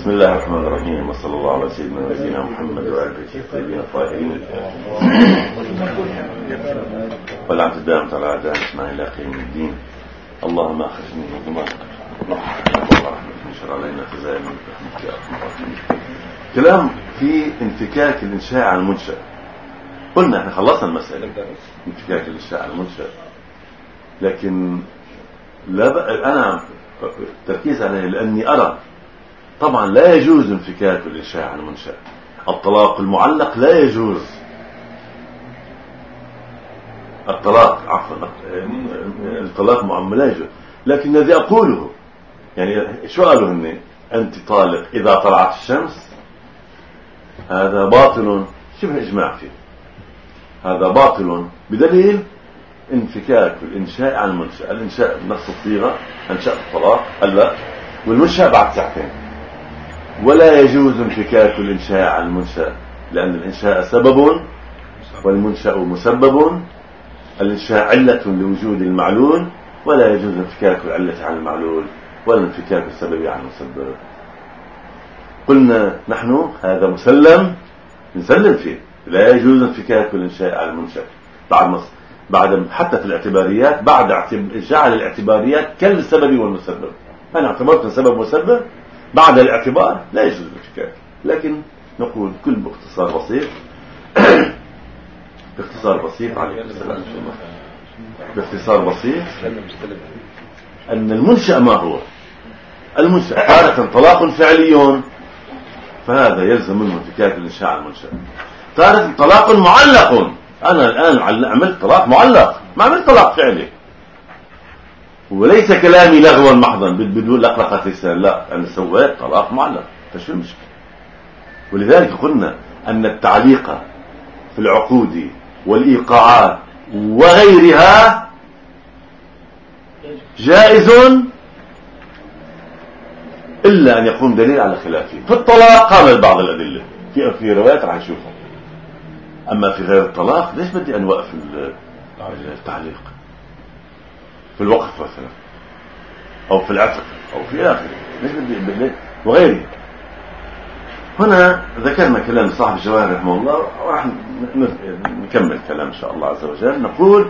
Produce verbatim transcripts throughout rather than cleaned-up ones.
بسم الله الرحمن الرحيم، وصلى الله على سيدنا ونبينا محمد وعلى آله الطيبين الطاهرين والعبد الدائم على أعداء اسماعيل إلى قيام الدين. اللهم أخرجني من ظلمات الله انشر علينا خزائن رحمتك يا أرحم الراحمين. كلام في انفكاك الإنشاء عن المنشأ. قلنا احنا خلصنا المسألة انفكاك الإنشاء عن المنشأ، لكن لا بقى أنا تركيز عليه لأني أرى طبعا لا يجوز انفكاك الإنشاء عن المنشأ. الطلاق المعلق لا يجوز، الطلاق عفوا الطلاق معلق لا يجوز. لكن الذي أقوله يعني شو قالوا هن؟ أنت طالق إذا طلعت الشمس، هذا باطل شبه إجماع فيه، هذا باطل بدليل انفكاك الإنشاء عن المنشأ. الإنشاء بنفس الصيغة أنشأ الطلاق هلا، والمنشأ بعد ساعتين. ولا يجوز انفكاك الإنشاء عن المنشأ، لأن الإنشاء سبب والمنشأ مسبب. الإنشاء علة لوجود المعلول، ولا يجوز انفكاك العلة عن المعلول ولا انفكاك السبب عن المسبب. قلنا نحن هذا مسلم نسلم فيه، لا يجوز انفكاك الإنشاء عن المنشأ. بعد مصر بعد حتى في الاعتباريات بعد جعل الاعتباريات كالسبب والمسبب. أنا اعتبرت سبب مسبب، بعد الاعتبار لا يجوز الانفكاك. لكن نقول كل باختصار بسيط باختصار بسيط عليكم السلام إن شاء الله. باختصار بسيط أن المنشأ ما هو؟ المنشأ تارة طلاق فعلي، فهذا يلزم منه انفكاك الإنشاء عن المنشأ. تارة طلاق معلق، أنا الآن عملت طلاق معلق، ما عملت طلاق فعلي، وليس كلامي لغوا محضا بدون لقلقة لسان، لا، أنا سويت طلاق معلق. فشو المشكلة؟ ولذلك قلنا أن التعليق في العقود والإيقاعات وغيرها جائز إلا أن يقوم دليل على خلافه. في الطلاق قام بعض الأدلة في في روايات راح نشوفها، أما في غير الطلاق ليش بدي أن وقف التعليق في الوقف مثلا أو في العتق أو في آخره؟ ليش بدي وغيره؟ هنا ذكرنا كلام صاحب الجواهر رحمه الله، وراح نكمل كلام إن شاء الله عز وجل. نقول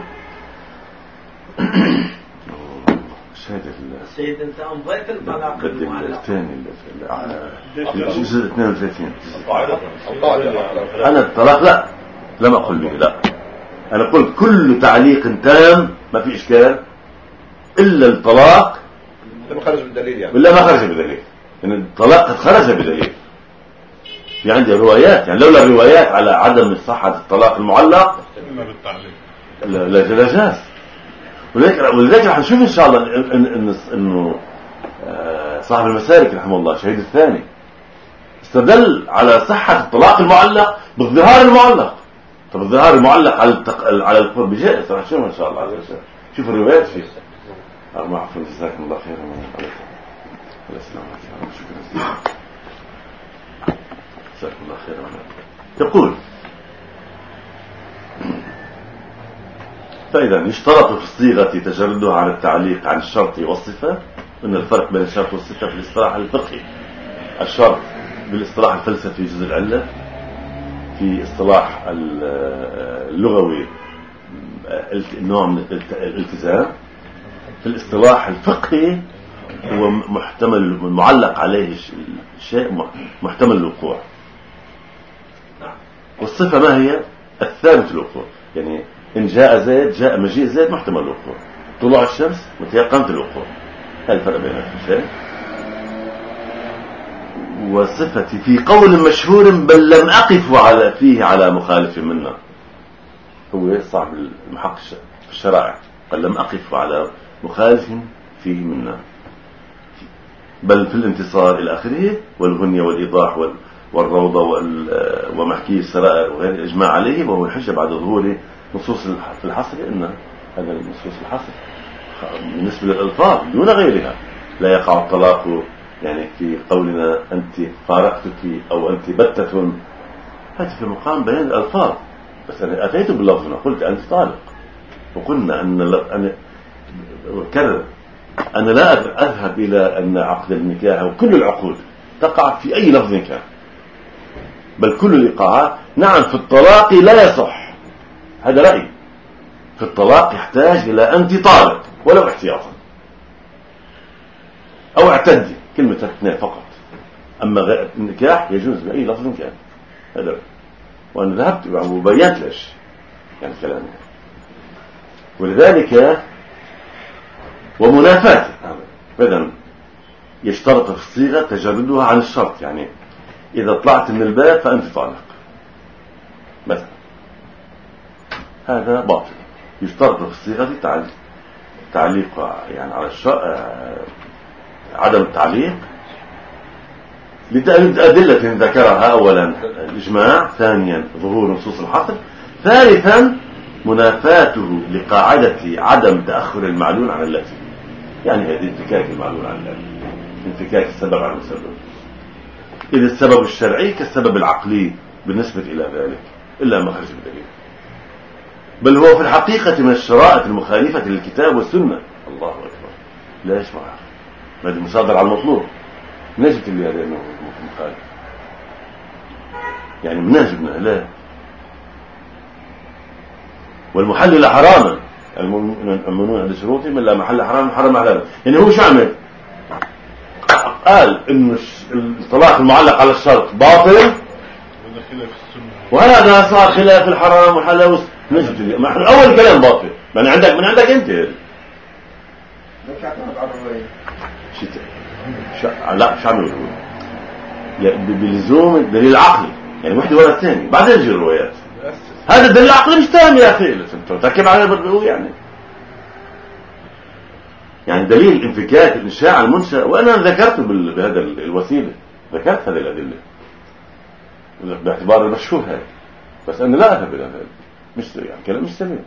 سيد انت امضيت الطلاق الثاني الجزء اثنين وثلاثين. انا الطلاق لا لم اقل به، لا، انا قلت كل تعليق تام ما في اشكال الا الطلاق لما خرج بالدليل، يعني ولا ما خرج بدليل، ان يعني الطلاق قد خرج بدليل. في عندي روايات، يعني لولا الروايات على عدم صحة الطلاق المعلق لا لا جاز. ولذلك رح نشوف ان شاء الله انه إن صاحب المسالك رحمه الله الشهيد الثاني استدل على صحة الطلاق المعلق بالظهار المعلق. طب الظهار المعلق على التق... على القرب بجائز، رح نشوف ان شاء الله عز وجل. شوف الروايات فيه. أرمى عفوا، جزاكم الله خيرا عليكم. السلام عليكم. شكرا جزاكم الله خيرا. يقول فإذا يشترط في الصيغة تجردها عن التعليق عن الشرط والصفة. إن الفرق بين الشرط والصفة في الاصطلاح الفقهي، الشرط بالاصطلاح الفلسفي جزء العلة، في اصطلاح اللغوي نوع من الالتزام، في الاصطلاح الفقهي هو محتمل معلق عليه شيء محتمل الوقوع. والصفة ما هي؟ الثابت الوقوع. يعني إن جاء زيد، جاء مجيء زيد محتمل الوقوع. طلوع الشمس متيقنة الوقوع. هذا الفرق بين الشيء. وصفتي في قول مشهور بل لم أقف على فيه على مخالف منا، هو صاحب المحق في الشرائع قال لم أقف على مخالف فيه منا، بل في الانتصار إلى آخره، والغنية والإيضاح والروضة ومحكي السرائر وغير الإجماع عليه، وهو الحجة بعد ظهور نصوص في الحصر. إن هذا النصوص الحصر بالنسبة للألفاظ دون غيرها. لا يقع الطلاق يعني في قولنا أنت فارقتك أو أنت بتة، هذا في مقام بيان الألفاظ. بس أنا أتيت باللفظ قلت أنت طالق، وقلنا أن أنا كذا أنا لا أذهب إلى أن عقد النكاح وكل العقود تقع في أي لفظ كان، بل كل الإيقاعات. نعم في الطلاق لا يصح، هذا رأي، في الطلاق يحتاج إلى أنت طالق ولو احتياطا، أو اعتدي كلمة اثنين فقط. أما النكاح يجوز بأي لفظ كان، هذا. وأنا ذهبت وبينت ليش يعني كلامي. ولذلك ومنافاته إذن يشترط في الصيغة تجردها عن الشرط، يعني إذا طلعت من الباب فأنت طالق مثلا، هذا باطل. يشترط في الصيغة تعليق يعني على الشرط، عدم التعليق لأدلة ذكرها. أولا الإجماع، ثانيا ظهور نصوص الحصر، ثالثا منافاته لقاعدة عدم تأخر المعلول عن اللازم، يعني هذه انفكاك المعلول عن اللازم، انفكاك السبب عن المسبب، إذ السبب الشرعي كالسبب العقلي بالنسبة إلى ذلك إلا ما خرج بدليل، بل هو في الحقيقة من الشرائط المخالفة للكتاب والسنة. الله أكبر، لا يشمع هذا المصادر على المطلوب، نجد اللي هذا أنه مخالف، يعني مناجبنا لا. والمحلل حراما، المؤمنون على شروطهم إلا محل حرام حرام حلالا. يعني هو شو عمل؟ قال إنه الطلاق المعلق على الشرط باطل، وهذا صار خلاف الحرام والحلال. نجد اللي أول كلام باطل من عندك من عندك أنت. لا مش عم يقول بلزوم الدليل العقلي، يعني واحد ورا الثاني بعدين يجي الروايات. هذا الدليل العقلي مش تام يا اخي، تركب على البربوي يعني يعني دليل انفكاك الانشاء المنشأ، وانا ذكرته بهذا الوسيله، ذكرت هذه الادله باعتبار المشهور هذا، بس انا لا اذهب الى هذا، مش يعني كلام مش سليم.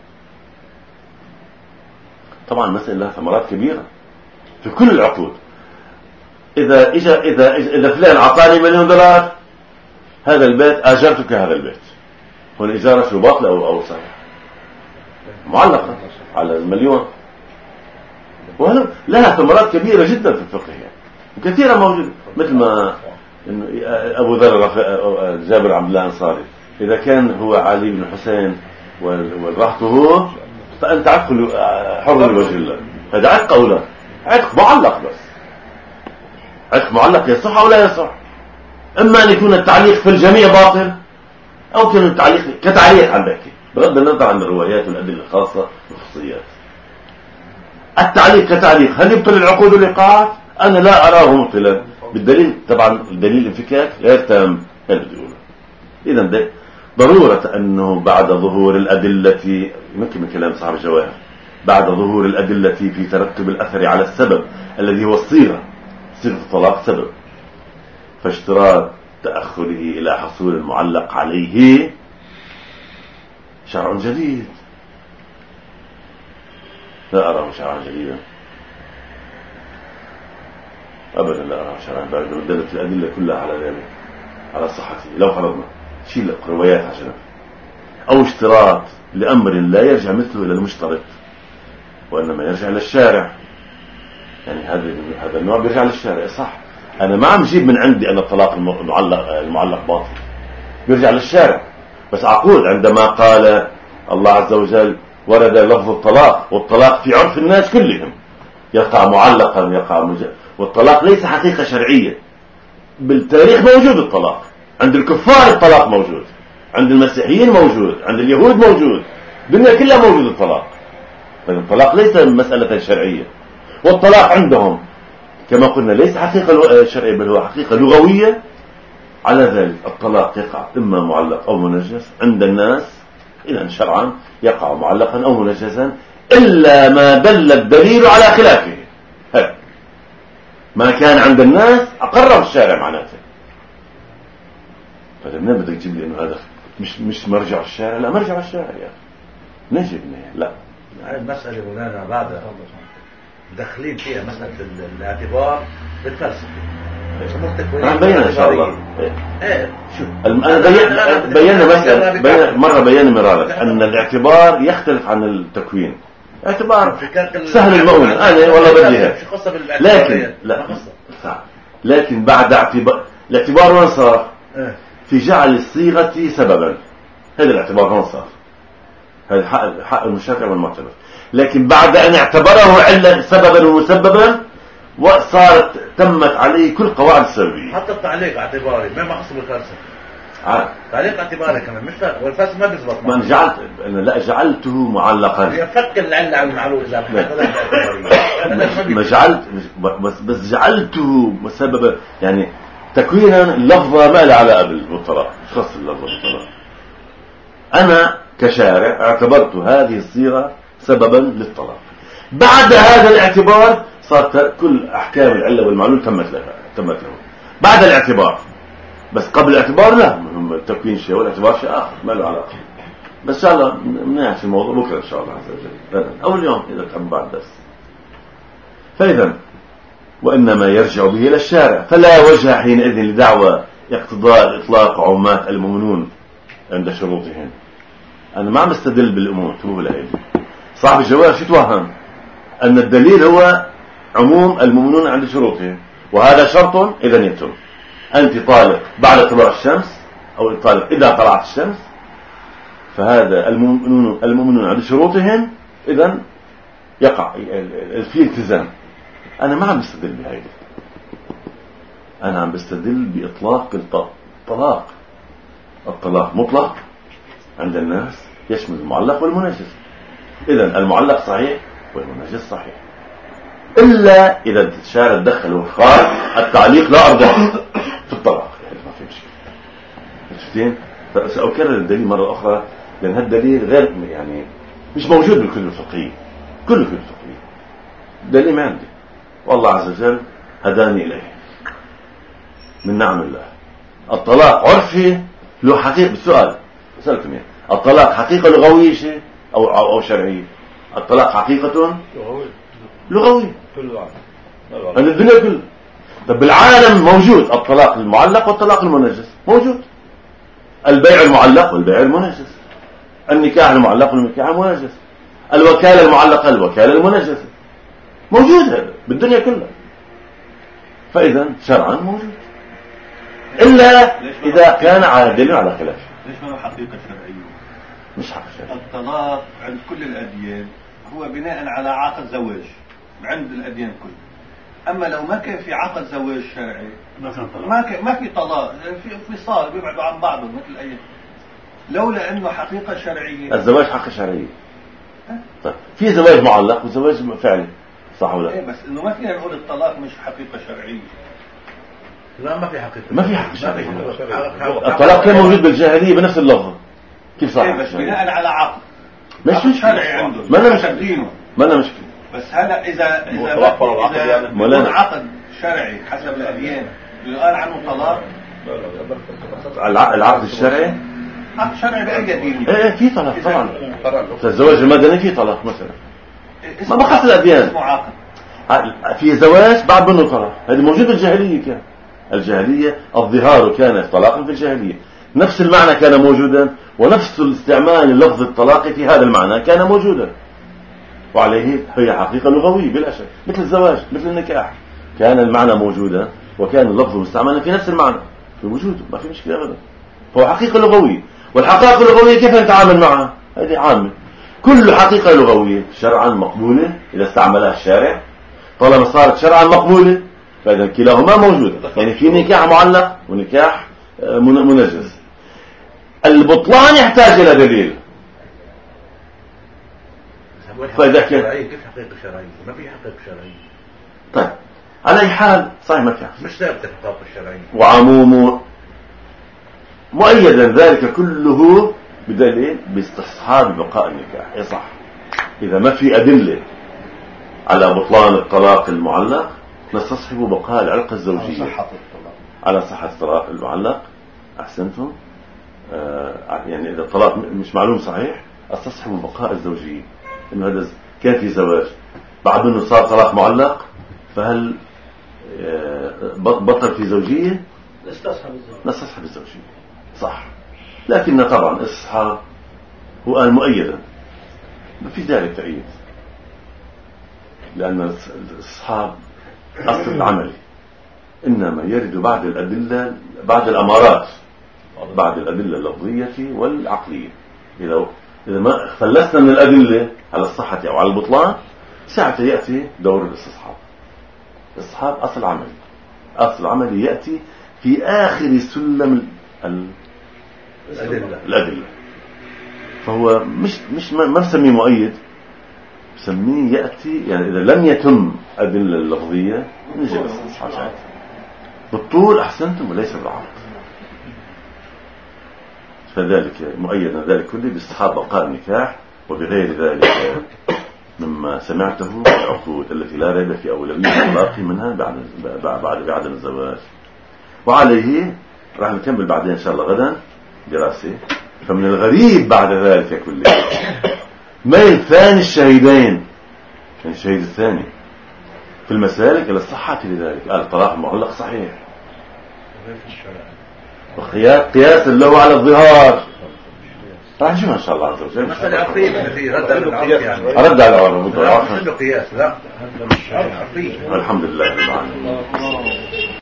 طبعا مسألة لها ثمرات كبيره في كل العقود. إذا إجا إذا إذا فلان أعطاني مليون دولار، هذا البيت أجرتك هذا البيت، هون إجارة شو باطلة أو أو صحيح معلقة على المليون، وهذا لها ثمرات كبيرة جدا في الفقه يعني، وكثيرة موجودة. مثل ما إنه أبو ذر جابر عبد الله الأنصاري، إذا كان هو علي بن حسين والرهط هو، فأنت عتق حر لوجه الله، هذا عتق أو لا؟ عتق معلق، بس عتق معلق يصح أو لا يصح. إما أن يكون التعليق في الجميع باطل، أو كان التعليق كتعليق عن ذاك، بغض النظر عن الروايات والأدلة الخاصة والخصوصيات. التعليق كتعليق هل يبطل العقود والإيقاعات؟ أنا لا أراه مبطلا بالدليل. طبعا الدليل الانفكاك غير تام، هذا بيقوله. إذا ده ضرورة أنه بعد ظهور الأدلة، يمكن من كلام صاحب الجواهر، بعد ظهور الأدلة في ترتب الأثر على السبب الذي هو الصيغة، صيغة الطلاق سبب، فاشتراط تأخره إلى حصول المعلق عليه شرع جديد. لا أراه شرعا جديدا أبدا، لا أراه شرعا بعد ما دلت الأدلة كلها على ذلك، على صحته. لو فرضنا شيل روايات عشان، أو اشتراط لأمر لا يرجع مثله إلى المشترط، وإنما يرجع للشارع، يعني هذا هذا النوع بيرجع للشارع. صح، أنا ما عم جيب من عندي أن الطلاق المعلق المعلق باطل، بيرجع للشارع. بس أقول عندما قال الله عز وجل ورد لفظ الطلاق، والطلاق في عرف الناس كلهم يقع معلقا يقع مجا، والطلاق ليس حقيقة شرعية. بالتاريخ موجود الطلاق، عند الكفار الطلاق موجود، عند المسيحيين موجود، عند اليهود موجود، الدنيا كلها موجود الطلاق. فالطلاق ليس مسألة شرعية، والطلاق عندهم كما قلنا ليس حقيقة شرعية بل هو حقيقة لغوية. على ذلك الطلاق يقع إما معلق أو منجس عند الناس، إذا شرعا يقع معلقا أو منجسا، إلا ما دل الدليل على خلافه. هذا ما كان عند الناس أقره الشارع معناته. فلما بدك تجيب لي إنه هذا مش مش مرجع الشارع، لا مرجع الشارع يا أخي نجبني. لا هاي المسألة مولانا بعدها داخلين فيها مسألة الاعتبار بالفلسفة. نحن بينا إن شاء الله. إيه شو أنا بينا مسألة بينا مرة بينا مرارا أن الاعتبار يختلف عن التكوين. اعتبار سهل المؤونة أنا والله بديها، لكن لا لكن بعد اعتبار الاعتبار وين صار؟ في جعل الصيغة سببا، هذا الاعتبار هون صار، هذا حق, حق المشافع والمعتبر. لكن بعد أن اعتبره علة سببا ومسببا وصارت تمت عليه كل قواعد السببية. حتى التعليق اعتباري ما محصل الفلسفة. عاد تعليق اعتباري كمان مش فاهم، والفلسفة ما بيزبط. ما أنا جعلت أنا لا جعلته معلقا. يفك العلة عن المعلول إذا ما جعلت بس بس جعلته مسببا، يعني تكوينا اللفظة ما لها علاقة بالطلاق، مش خاص اللفظة بالطلاق. أنا كشارع اعتبرت هذه الصيغة سببا للطلاق. بعد هذا الاعتبار صارت كل أحكام العلة والمعلول تمت لها تمت له بعد الاعتبار. بس قبل الاعتبار لا، التكوين شيء والاعتبار شيء آخر ما له علاقة. بس إن شاء الله بنحكي الموضوع بكرة إن شاء الله عز وجل، أو اليوم إذا تحب بعد درس. فإذا وإنما يرجع به إلى الشارع، فلا وجه حينئذ لدعوى اقتضاء إطلاق عمومات المؤمنون عند شروطهم. أنا ما عم استدل بالأمور، انتبهوا لهي. صاحب الجواب شو توهم؟ أن الدليل هو عموم المؤمنون عند شروطهم، وهذا شرط إذا يتم. أنت طالق بعد طلوع الشمس أو طالق إذا طلعت الشمس، فهذا المؤمنون المؤمنون عند شروطهم، إذا يقع في التزام. أنا ما عم بستدل بهذا، أنا عم بستدل بإطلاق الطلاق. الطلاق مطلق عند الناس يشمل المعلق والمنجز. إذن المعلق صحيح والمنجز صحيح، إلا إذا الشارع تدخل وقال التعليق لا أرضى في الطلاق، يعني ما في مشكلة. شفتين؟ فسأكرر الدليل مرة أخرى، لأن هذا الدليل غير يعني مش موجود بالكتب الفقهية، كل الكتب الفقهية دليل ما عندي، والله عز وجل هداني إليه من نعم الله. الطلاق عرفي له حقيقة. بالسؤال سألتم يعني الطلاق حقيقة لغوية شيء أو أو شرعية؟ الطلاق حقيقة لغوية عند الدنيا كلها. طب بالعالم موجود الطلاق المعلق والطلاق المنجز، موجود البيع المعلق والبيع المنجز، النكاح المعلق والنكاح المنجز، الوكالة المعلقة الوكالة المنجزة، موجود هذا بالدنيا كلها. فإذا شرعا موجود، إلا إذا كان عادل على خلاف. ليش ما هو حقيقة شرعية؟ مش حقيقة شرعية. الطلاق عند كل الأديان هو بناء على عقد زواج عند الأديان كلها. أما لو ما كان في عقد زواج شرعي ما كان ما في طلاق، في فصال بيبعدوا عن بعضهم مثل أي. لولا إنه حقيقة شرعية. الزواج حقيقة شرعية. طيب في زواج معلق وزواج فعلي، صح ولا؟ إيه بس إنه ما فينا نقول الطلاق مش حقيقة شرعية. لا ما في حقيقة، ما في حقيقة شرعية. الطلاق كان موجود بالجاهلية بنفس اللفظ. كيف صح؟ إيه بس بناء على عقد. مش مش شرعي عنده. ما أنا مشكلة. ما أنا مشكلة. بس هذا إذا إذا إذا بدون عقد شرعي حسب الأديان يقال عنه طلاق. العقد الشرعي عقد شرعي بأي دين؟ إيه في طلاق طبعا. الزواج المدني في طلاق مثلا. ما بخص الأديان. اسمه عقد. في زواج بعد منه طلاق، هذا موجود بالجاهلية. كان الجاهلية الظهار كان طلاقا في الجاهلية، نفس المعنى كان موجودا، ونفس الاستعمال للفظ الطلاق في هذا المعنى كان موجودا، وعليه هي حقيقة لغوية بلا شك. مثل الزواج مثل النكاح كان المعنى موجودا وكان اللفظ مستعملا في نفس المعنى، في وجوده ما في مشكلة أبدا. فهو حقيقة لغوية، والحقائق اللغوية كيف نتعامل معها؟ هذه عامة. كل حقيقة لغوية شرعا مقبولة إذا استعملها الشارع، طالما صارت شرعا مقبولة فإذا كلاهما موجود. يعني في نكاح معلق ونكاح منجز. البطلان يحتاج إلى دليل. فإذا كان كيف حقيقة شرعية؟ ما في حقيقة شرعية. طيب على أي حال صحيح ما في مش ثابتة الحقيقة الشرعية، وعموم مؤيدا ذلك كله بدليل باستصحاب بقاء النكاح. يصح إذا ما في أدلة على بطلان الطلاق المعلق نستصحب بقاء العلاقة الزوجية على صحة الطلاق المعلق. أحسنتم. آه يعني إذا الطلاق مش معلوم صحيح استصحب بقاء الزوجية، إنه هذا كان في زواج بعد منه صار طلاق معلق، فهل آه بطل في زوجية؟ نستصحب الزوجية. نستصحب الزوجية صح، لكن طبعا استصحاب هو آن مؤيدا، ما في ذلك تأييد، لأن الاستصحاب أصل عملي إنما يرد بعد الأدلة، بعد الأمارات، بعد الأدلة اللفظية والعقلية. إذا إذا ما فلسنا من الأدلة على الصحة أو على البطلان، ساعة يأتي دور الاستصحاب. الاستصحاب أصل عمل، أصل عمل يأتي في آخر سلم الأدلة. الأدلة. فهو مش مش ما نسميه مؤيد، نسميه يأتي يعني إذا لم يتم أدلة اللفظية نجي الاستصحاب ساعتها. بالطول أحسنتم وليس بالعرض. فذلك مؤيد ذلك كله باستصحاب بقاء النكاح وبغير ذلك مما سمعته من العقود التي لا ريب في أولوية الطلاق منها بعد بعد بعد الزواج. وعليه راح نكمل بعدين إن شاء الله غدا دراسة. فمن الغريب بعد ذلك كله ميل ثاني الشهيدين، يعني الشهيد الثاني في المسالك إلى الصحة لذلك. قال الطلاق المعلق صحيح، وقياس قياس له على الظهار راح نشوفها ان شاء الله عز وجل. مسألة عقلية التي رد على العرب، يعني رد على العرب لا مش قياس، لا الحمد لله رب العالمين.